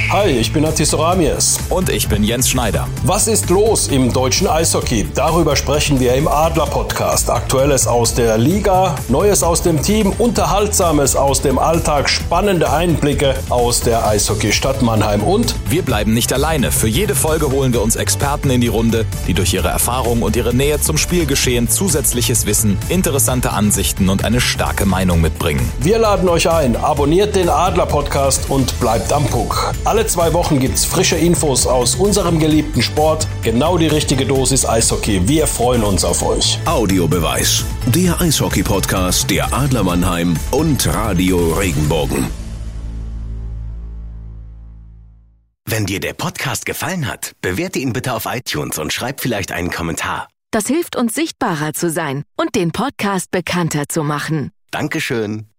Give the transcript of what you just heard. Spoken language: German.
Hi, ich bin Atis Ramies. Und ich bin Jens Schneider. Was ist los im deutschen Eishockey? Darüber sprechen wir im Adler-Podcast. Aktuelles aus der Liga, Neues aus dem Team, Unterhaltsames aus dem Alltag, spannende Einblicke aus der Eishockeystadt Mannheim. Und wir bleiben nicht alleine. Für jede Folge holen wir uns Experten in die Runde, die durch ihre Erfahrung und ihre Nähe zum Spielgeschehen zusätzliches Wissen, interessante Ansichten und eine starke Meinung mitbringen. Wir laden euch ein, abonniert den Adler-Podcast und bleibt am Puck. Alle 2 Wochen gibt's frische Infos aus unserem geliebten Sport. Genau die richtige Dosis Eishockey. Wir freuen uns auf euch. Audiobeweis. Der Eishockey-Podcast der Adler Mannheim und Radio Regenbogen. Wenn dir der Podcast gefallen hat, bewerte ihn bitte auf iTunes und schreib vielleicht einen Kommentar. Das hilft uns, sichtbarer zu sein und den Podcast bekannter zu machen. Dankeschön.